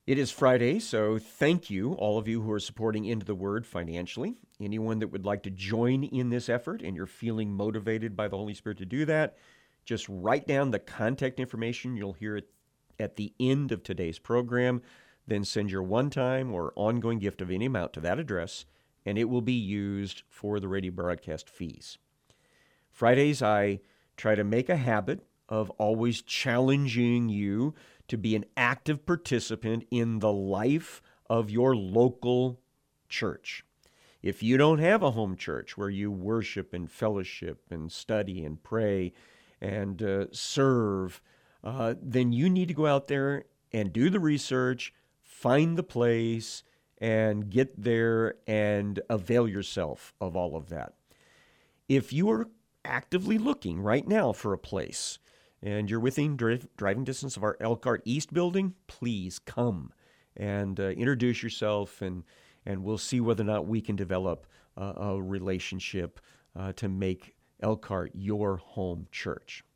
It is Friday, so thank you, all of you who are supporting Into the Word financially. Anyone that would like to join in this effort and you're feeling motivated by the Holy Spirit to do that, just write down the contact information you'll hear at the end of today's program. Then send your one-time or ongoing gift of any amount to that address, and it will be used for the radio broadcast fees. Fridays, I try to make a habit of always challenging you to be an active participant in the life of your local church. If you don't have a home church where you worship and fellowship and study and pray and serve, then you need to go out there and do the research, find the place, and get there and avail yourself of all of that. If you are actively looking right now for a place and you're within driving distance of our Elkhart East building, please come and introduce yourself, and we'll see whether or not we can develop a relationship to make Elkhart your home church.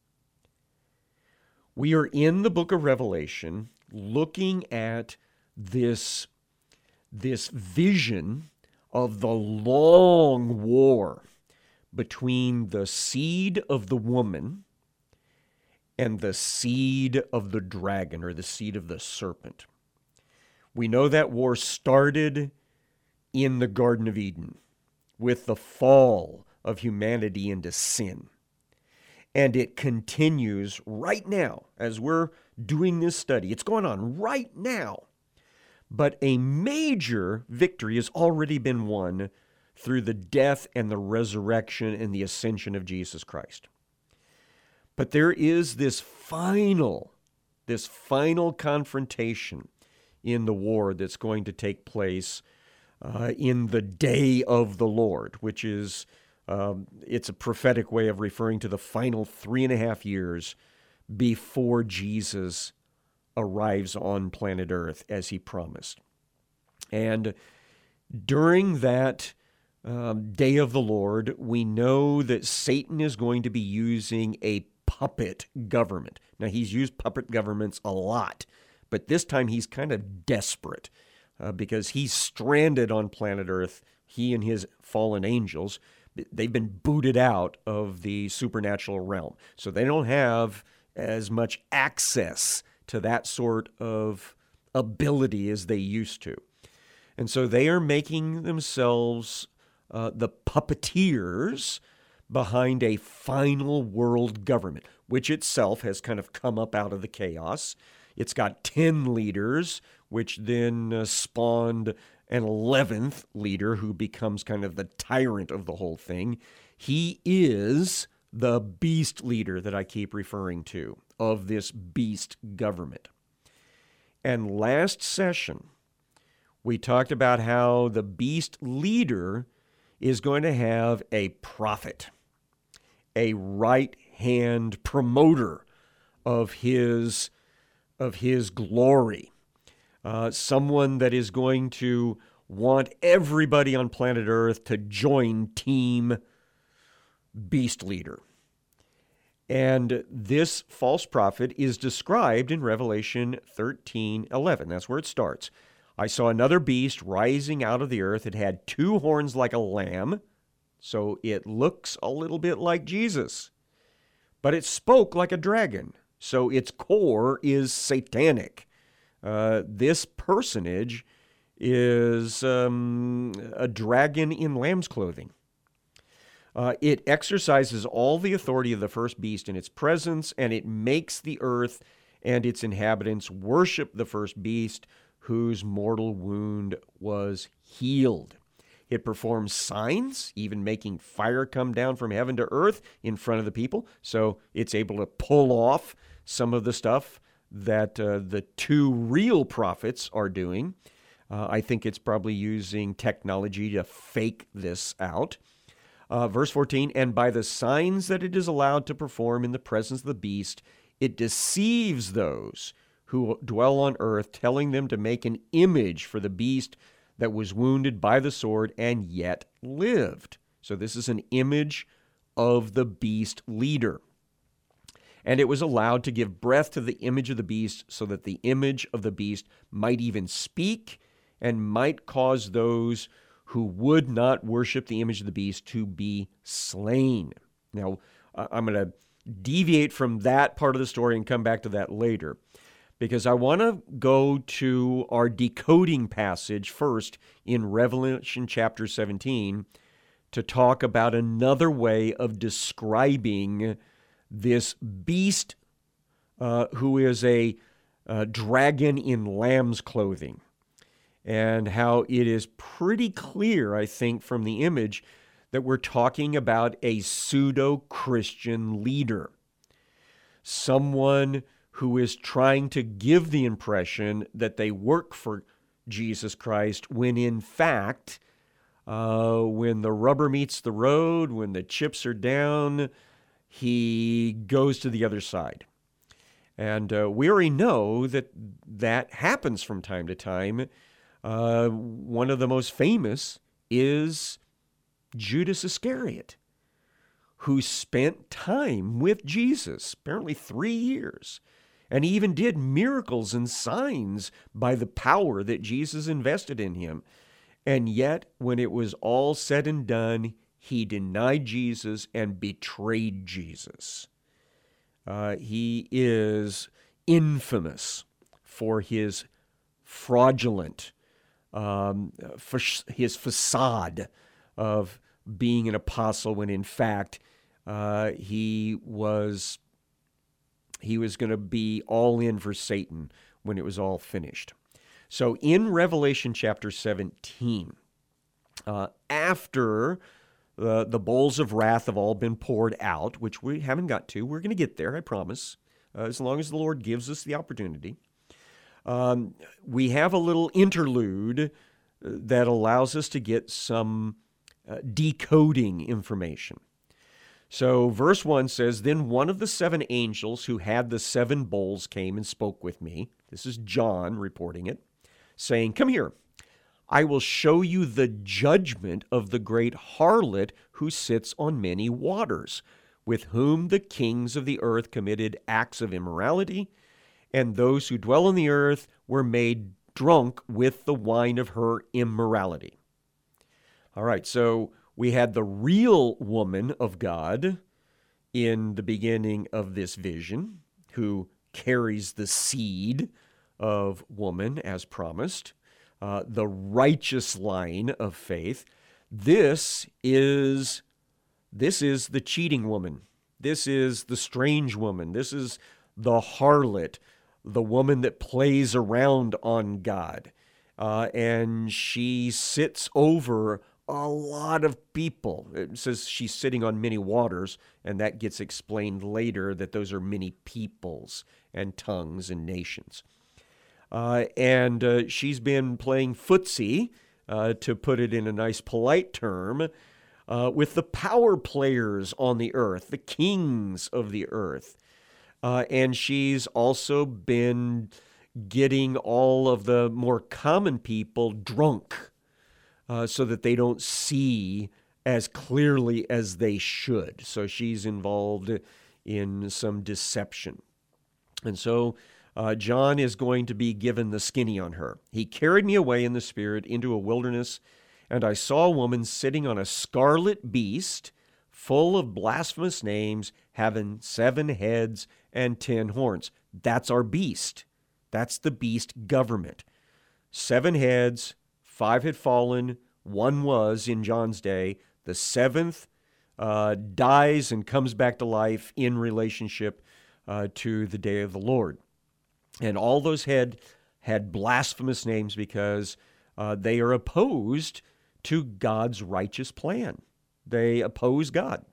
We are in the book of Revelation looking at this vision of the long war between the seed of the woman and the seed of the dragon, or the seed of the serpent. We know that war started in the Garden of Eden with the fall of humanity into sin. And it continues right now as we're doing this study. It's going on right now. But a major victory has already been won through the death and the resurrection and the ascension of Jesus Christ. But there is this final confrontation in the war that's going to take place in the day of the Lord, which is, it's a prophetic way of referring to the final 3.5 years before Jesus arrives on planet Earth as he promised. And during that day of the Lord, we know that Satan is going to be using a puppet government. Now, he's used puppet governments a lot, but this time he's kind of desperate because he's stranded on planet Earth. He and his fallen angels, they've been booted out of the supernatural realm. So they don't have as much access to that sort of ability as they used to. And so they are making themselves the puppeteers behind a final world government, which itself has kind of come up out of the chaos. It's got 10 leaders, which then spawned an 11th leader who becomes kind of the tyrant of the whole thing. He is the beast leader that I keep referring to, of this beast government. And last session, we talked about how the beast leader is going to have a prophet, a right-hand promoter of his glory, someone that is going to want everybody on planet Earth to join Team Beast Leader. And this false prophet is described in Revelation 13:11. That's where it starts. I saw another beast rising out of the earth. It had 2 horns like a lamb, so it looks a little bit like Jesus. But it spoke like a dragon, so its core is satanic. This personage is a dragon in lamb's clothing. It exercises all the authority of the first beast in its presence, and it makes the earth and its inhabitants worship the first beast whose mortal wound was healed. It performs signs, even making fire come down from heaven to earth in front of the people, so it's able to pull off some of the stuff that the 2 real prophets are doing. I think it's probably using technology to fake this out. Verse 14, and by the signs that it is allowed to perform in the presence of the beast, it deceives those who dwell on earth, telling them to make an image for the beast that was wounded by the sword and yet lived. So this is an image of the beast leader. And it was allowed to give breath to the image of the beast so that the image of the beast might even speak and might cause those who would not worship the image of the beast to be slain. Now, I'm going to deviate from that part of the story and come back to that later, because I want to go to our decoding passage first in Revelation chapter 17 to talk about another way of describing this beast who is a dragon in lamb's clothing, and how it is pretty clear, I think, from the image that we're talking about a pseudo-Christian leader, someone who is trying to give the impression that they work for Jesus Christ, when in fact, when the rubber meets the road, when the chips are down, he goes to the other side. And we already know that that happens from time to time. One of the most famous is Judas Iscariot, who spent time with Jesus, apparently 3 years, and he even did miracles and signs by the power that Jesus invested in him. And yet, when it was all said and done, he denied Jesus and betrayed Jesus. He is infamous for his fraudulent, for his facade of being an apostle, when in fact he was going to be all in for Satan when it was all finished. So in Revelation chapter 17, after the bowls of wrath have all been poured out, which we haven't got to, we're going to get there, I promise, as long as the Lord gives us the opportunity, we have a little interlude that allows us to get some decoding information. So verse 1 says, "Then one of the 7 angels who had the 7 bowls came and spoke with me." This is John reporting it, saying, "Come here, I will show you the judgment of the great harlot who sits on many waters, with whom the kings of the earth committed acts of immorality, and those who dwell on the earth were made drunk with the wine of her immorality." All right, so we had the real woman of God in the beginning of this vision, who carries the seed of woman as promised, the righteous line of faith. This is the cheating woman. This is the strange woman. This is the harlot, the woman that plays around on God. And she sits over a lot of people. It says she's sitting on many waters, and that gets explained later that those are many peoples and tongues and nations. And she's been playing footsie, to put it in a nice polite term, with the power players on the earth, the kings of the earth. And she's also been getting all of the more common people drunk, so that they don't see as clearly as they should. So she's involved in some deception. And so John is going to be given the skinny on her. "He carried me away in the spirit into a wilderness, and I saw a woman sitting on a scarlet beast, full of blasphemous names, having 7 heads and 10 horns." That's our beast. That's the beast government. 7 heads, 5 had fallen, 1 was in John's day. The 7th dies and comes back to life in relationship to the day of the Lord. And all those had blasphemous names because they are opposed to God's righteous plan. They oppose God.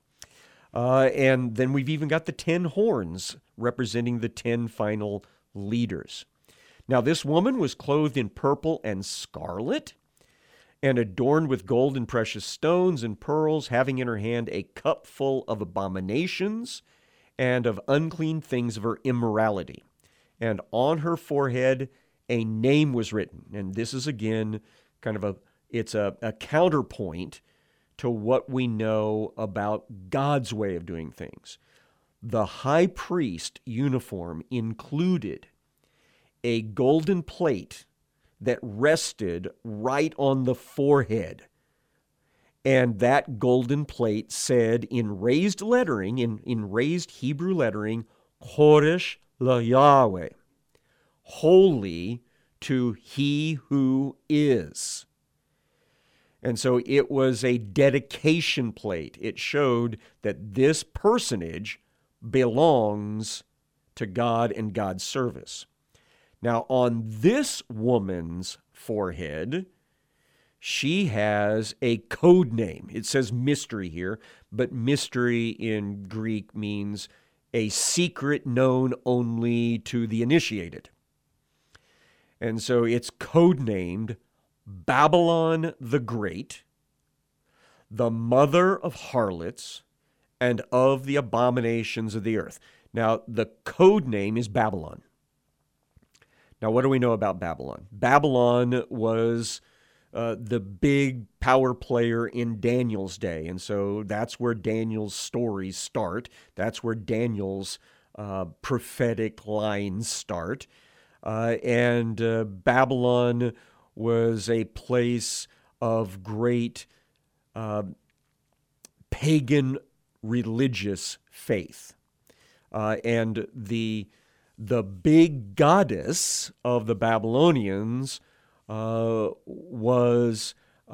And then we've even got the 10 horns representing the 10 final leaders. Now, this woman was clothed in purple and scarlet, and adorned with gold and precious stones and pearls, having in her hand a cup full of abominations and of unclean things of her immorality. And on her forehead a name was written. And this is again kind of a counterpoint to what we know about God's way of doing things. the high priest uniform included a golden plate that rested right on the forehead. And that golden plate said in raised lettering, in raised Hebrew lettering, Kodesh LaYahweh, holy to he who is. And so it was a dedication plate. It showed that this personage belongs to God and God's service. Now, on this woman's forehead, she has a code name. It says mystery here, but mystery in Greek means a secret known only to the initiated. And so it's codenamed Babylon the Great, the mother of harlots and of the abominations of the earth. Now, the code name is Babylon. Now, what do we know about Babylon? Babylon was the big power player in Daniel's day, and so that's where Daniel's stories start. That's where Daniel's prophetic lines start. And Babylon was a place of great pagan religious faith. And the big goddess of the Babylonians was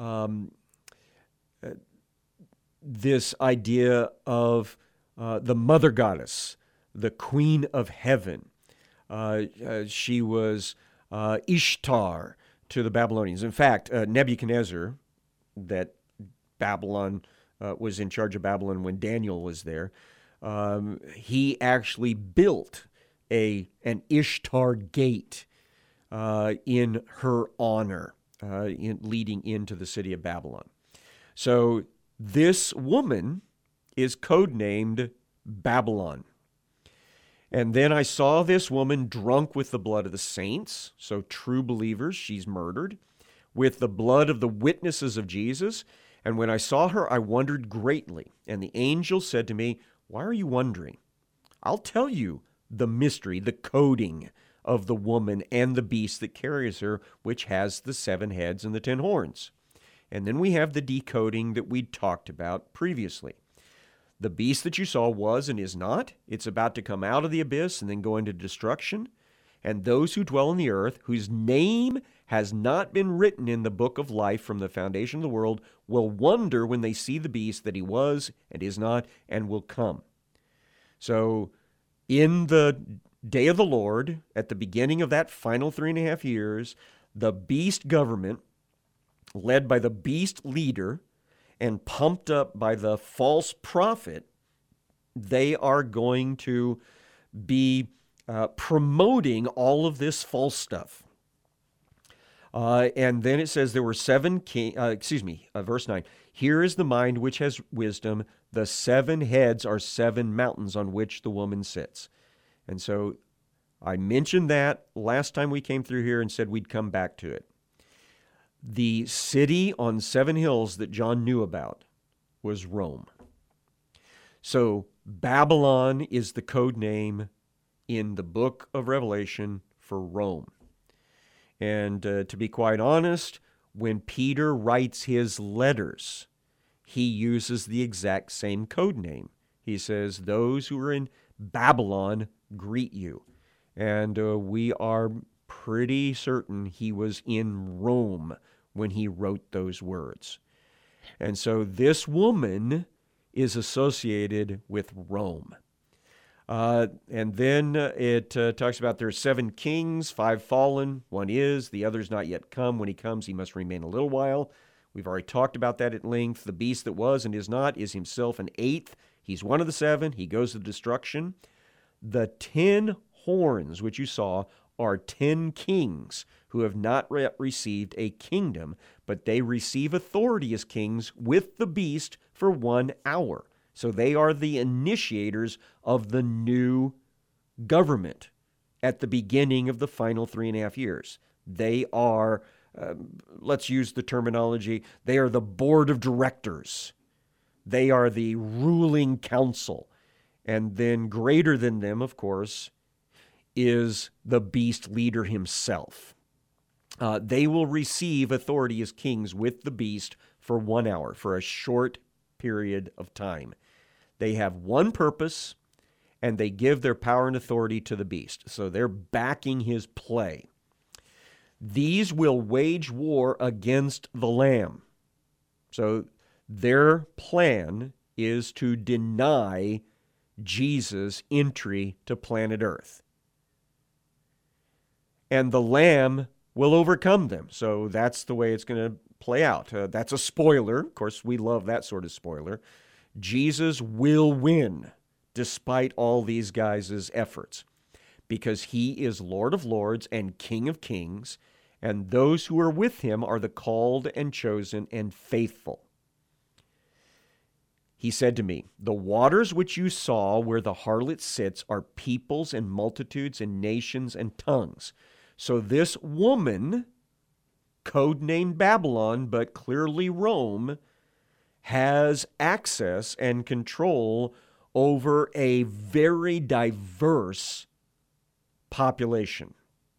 this idea of the mother goddess, the queen of heaven. She was Ishtar to the Babylonians. In fact, Nebuchadnezzar, that Babylon was in charge of Babylon when Daniel was there, he actually built an Ishtar gate in her honor, leading into the city of Babylon. So this woman is codenamed Babylon. And then I saw this woman drunk with the blood of the saints, so true believers, she's murdered, with the blood of the witnesses of Jesus. And when I saw her, I wondered greatly. And the angel said to me, "Why are you wondering? I'll tell you the mystery, the coding of the woman and the beast that carries her, which has the 7 heads and the 10 horns. And then we have the decoding that we'd talked about previously. The beast that you saw was and is not. It's about to come out of the abyss and then go into destruction. And those who dwell on the earth, whose name has not been written in the book of life from the foundation of the world, will wonder when they see the beast that he was and is not and will come." So in the day of the Lord, at the beginning of that final 3.5 years, the beast government, led by the beast leader and pumped up by the false prophet, they are going to be promoting all of this false stuff. And then it says there were 7 verse 9. "Here is the mind which has wisdom. The 7 heads are 7 mountains on which the woman sits." And so I mentioned that last time we came through here and said we'd come back to it. The city on 7 hills that John knew about was Rome. So Babylon is the code name in the book of Revelation for Rome. And to be quite honest, when Peter writes his letters, he uses the exact same code name. He says, "Those who are in Babylon greet you." And we are pretty certain he was in Rome when he wrote those words. And so this woman is associated with Rome. And then it talks about there are 7 kings, 5 fallen, 1 is, the other's not yet come. When he comes, he must remain a little while. We've already talked about that at length. The beast that was and is not is himself an 8th. He's one of the 7. He goes to destruction. The 10 horns, which you saw, are 10 kings who have not yet received a kingdom, but they receive authority as kings with the beast for 1 hour. So they are the initiators of the new government at the beginning of the final 3.5 years. They are, let's use the terminology, they are the board of directors. They are the ruling council. And then greater than them, of course, is the beast leader himself. They will receive authority as kings with the beast for 1 hour, for a short period of time. They have one purpose, and they give their power and authority to the beast. So they're backing his play. These will wage war against the Lamb. So their plan is to deny Jesus' entry to planet Earth. And the Lamb will overcome them. So that's the way it's going to play out. That's a spoiler. Of course, we love that sort of spoiler. Jesus will win despite all these guys' efforts, because he is Lord of Lords and King of Kings, and those who are with him are the called and chosen and faithful. He said to me, "The waters which you saw where the harlot sits are peoples and multitudes and nations and tongues." So this woman, codenamed Babylon, but clearly Rome, has access and control over a very diverse population.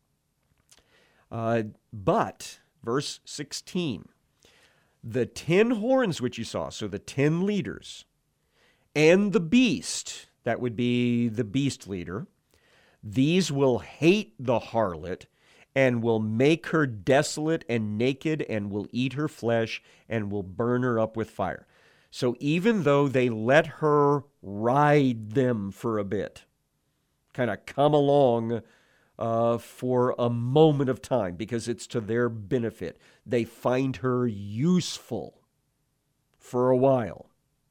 But, verse 16, the 10 horns which you saw, so the 10 leaders, and the beast, that would be the beast leader, these will hate the harlot and will make her desolate and naked and will eat her flesh and will burn her up with fire. So even though they let her ride them for a bit, kind of come along for a moment of time because it's to their benefit, they find her useful for a while.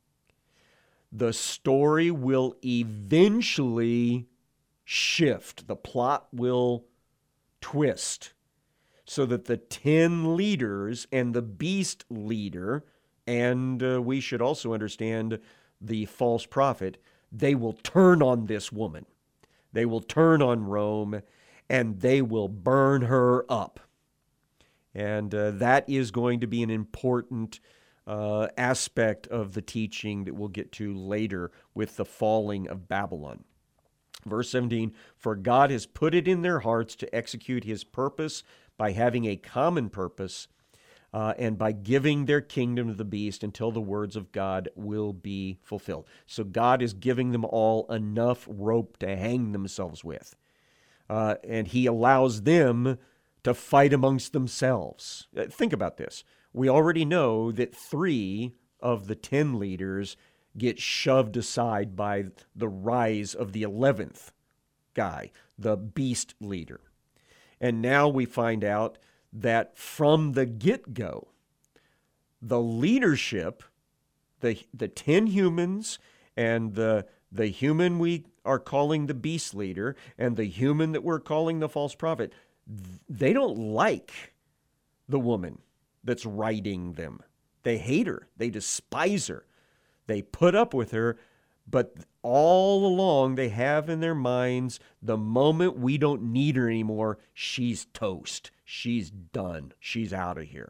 The story will eventually shift. The plot will twist so that the 10 leaders and the beast leader, and we should also understand the false prophet, they will turn on this woman. They will turn on Rome, and they will burn her up. And that is going to be an important aspect of the teaching that we'll get to later with the falling of Babylon. Verse 17, "For God has put it in their hearts to execute his purpose by having a common purpose and by giving their kingdom to the beast until the words of God will be fulfilled." So God is giving them all enough rope to hang themselves with. And he allows them to fight amongst themselves. Think about this. We already know that 3 of the 10 leaders get shoved aside by the rise of the 11th guy, the beast leader. And now we find out that from the get-go, the leadership, the 10 humans and the human we are calling the beast leader and the human that we're calling the false prophet, they don't like the woman that's riding them. They hate her. They despise her. They put up with her, but all along they have in their minds, the moment we don't need her anymore, she's toast. She's done. She's out of here.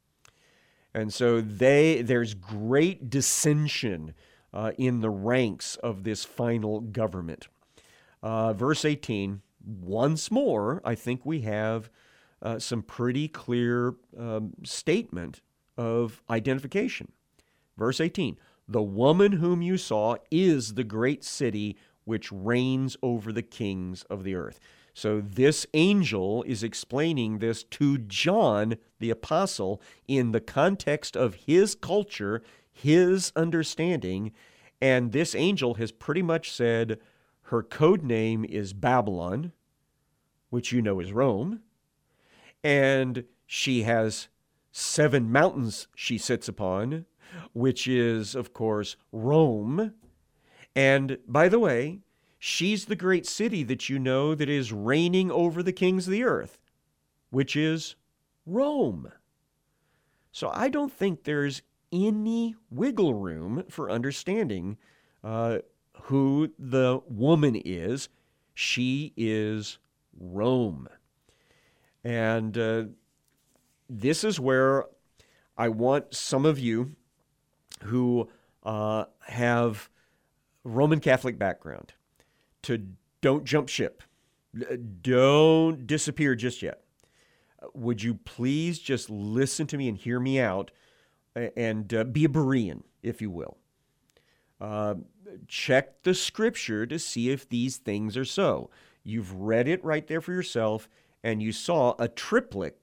And so there's great dissension in the ranks of this final government. Verse 18, once more, I think we have some pretty clear statement of identification. Verse 18, "The woman whom you saw is the great city which reigns over the kings of the earth." So this angel is explaining this to John the apostle in the context of his culture, his understanding, and this angel has pretty much said her code name is Babylon, which you know is Rome, and she has 7 mountains she sits upon, which is, of course, Rome. And by the way, she's the great city that you know that is reigning over the kings of the earth, which is Rome. So I don't think there's any wiggle room for understanding who the woman is. She is Rome. And this is where I want some of you who have Roman Catholic background, to don't jump ship. Don't disappear just yet. Would you please just listen to me and hear me out and be a Berean, if you will. Check the scripture to see if these things are so. You've read it right there for yourself, and you saw a triplet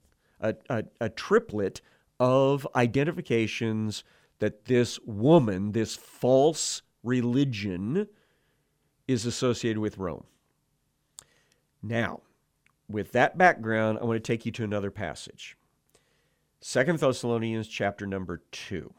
of identifications that this woman, this false religion, is associated with Rome. Now, with that background, I want to take you to another passage. 2 Thessalonians chapter number 2.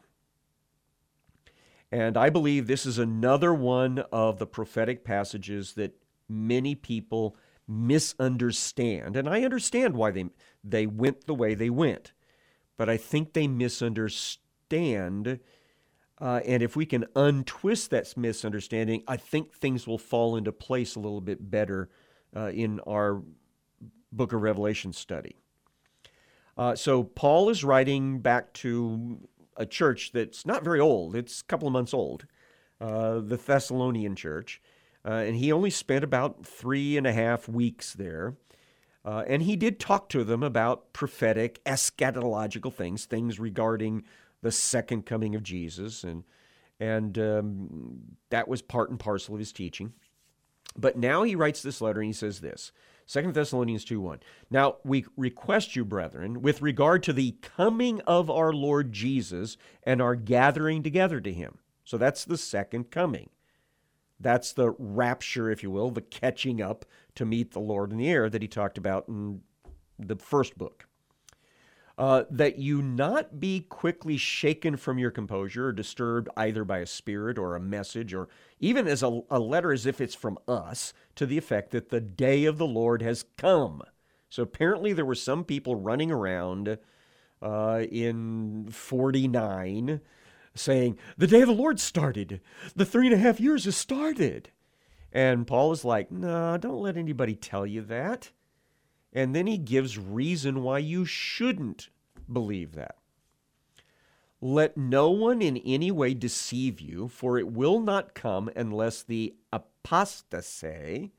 And I believe this is another one of the prophetic passages that many people misunderstand. And I understand why they went the way they went. But I think they misunderstand. And if we can untwist that misunderstanding, I think things will fall into place a little bit better in our Book of Revelation study. So Paul is writing back to a church that's not very old. It's a couple of months old, the Thessalonian church. And he only spent about 3.5 weeks there. And he did talk to them about prophetic, eschatological things regarding the second coming of Jesus. And that was part and parcel of his teaching. But now he writes this letter and he says this, 2 Thessalonians 2:1. Now we request you, brethren, with regard to the coming of our Lord Jesus and our gathering together to him. So that's the second coming. That's the rapture, if you will, the catching up to meet the Lord in the air that he talked about in the first book. That you not be quickly shaken from your composure or disturbed either by a spirit or a message or even as a letter as if it's from us, to the effect that the day of the Lord has come. So apparently there were some people running around in 49 saying, the day of the Lord started. The 3.5 years has started. And Paul is like, no, don't let anybody tell you that. And then he gives reason why you shouldn't believe that. Let no one in any way deceive you, for it will not come unless the apostasy,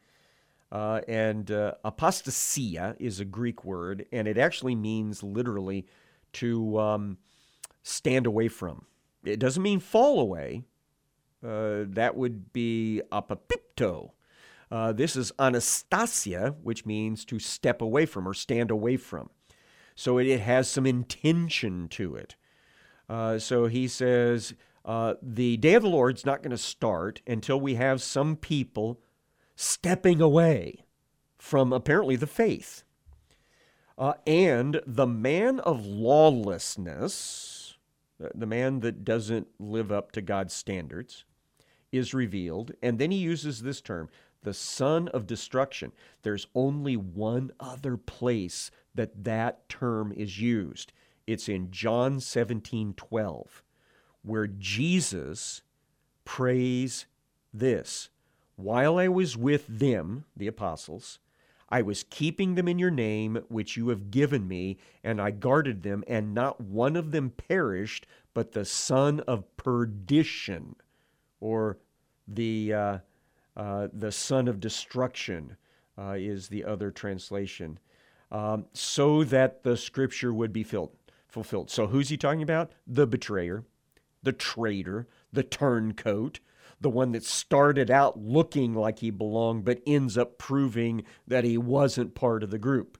apostasia is a Greek word, and it actually means literally to stand away from. It doesn't mean fall away. That would be apopipto. This is anastasia, which means to step away from or stand away from. So it has some intention to it. So he says, the day of the Lord's not going to start until we have some people stepping away from apparently the faith. And the man of lawlessness, the man that doesn't live up to God's standards, is revealed. And then he uses this term, the son of destruction. There's only one other place that term is used. It's in John 17:12, where Jesus prays this, while I was with them, the apostles, I was keeping them in your name, which you have given me, and I guarded them, and not one of them perished, but the son of perdition, or the son of destruction is the other translation, so that the scripture would be fulfilled. So who's he talking about? The betrayer, the traitor, the turncoat, the one that started out looking like he belonged but ends up proving that he wasn't part of the group.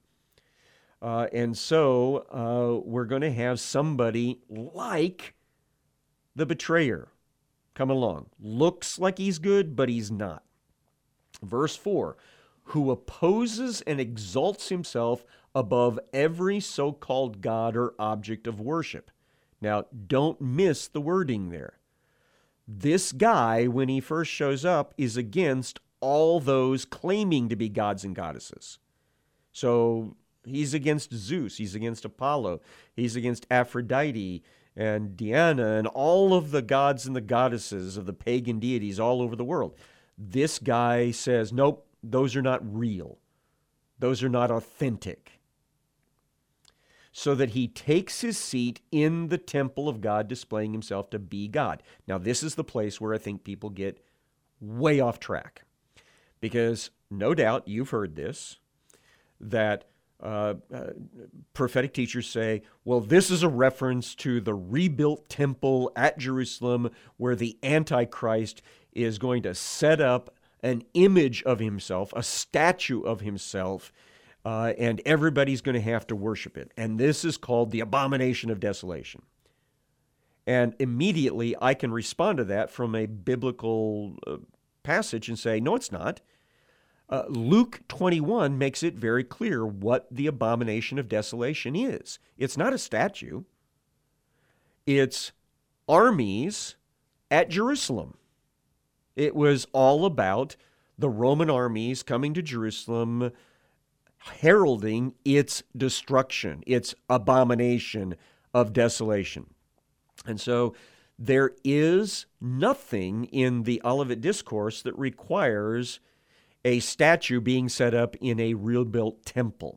And so we're going to have somebody like the betrayer come along. Looks like he's good, but he's not. Verse 4, who opposes and exalts himself above every so-called God or object of worship. Now, don't miss the wording there. This guy, when he first shows up, is against all those claiming to be gods and goddesses. So he's against Zeus, he's against Apollo, he's against Aphrodite and Diana and all of the gods and the goddesses of the pagan deities all over the world. This guy says, nope, those are not real. Those are not authentic. So that he takes his seat in the temple of God, displaying himself to be God. Now, this is the place where I think people get way off track. Because no doubt you've heard this, that prophetic teachers say, well, this is a reference to the rebuilt temple at Jerusalem where the Antichrist is going to set up an image of himself, a statue of himself, and everybody's going to have to worship it. And this is called the abomination of desolation. And immediately I can respond to that from a biblical passage and say, no, it's not. Luke 21 makes it very clear what the abomination of desolation is. It's not a statue. It's armies at Jerusalem. It was all about the Roman armies coming to Jerusalem, heralding its destruction, its abomination of desolation. And so there is nothing in the Olivet Discourse that requires a statue being set up in a rebuilt temple.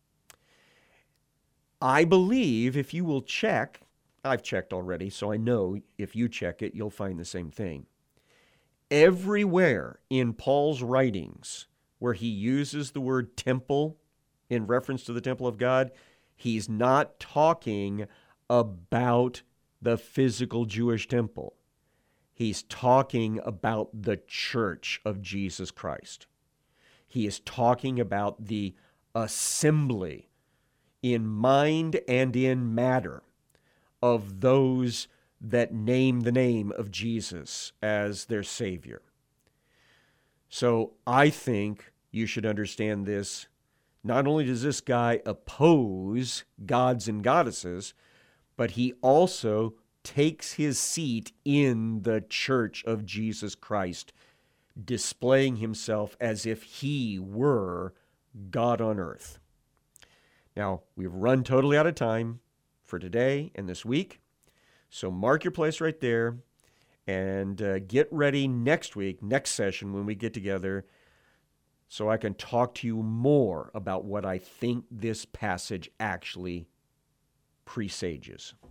I believe if you will check, I've checked already, so I know if you check it, you'll find the same thing. Everywhere in Paul's writings where he uses the word temple in reference to the temple of God, he's not talking about the physical Jewish temple. He's talking about the church of Jesus Christ. He is talking about the assembly in mind and in matter of those that name the name of Jesus as their Savior. So I think you should understand this. Not only does this guy oppose gods and goddesses, but he also takes his seat in the church of Jesus Christ, displaying himself as if he were God on earth. Now, we've run totally out of time for today and this week, so mark your place right there and get ready next week, next session when we get together, so I can talk to you more about what I think this passage actually presages.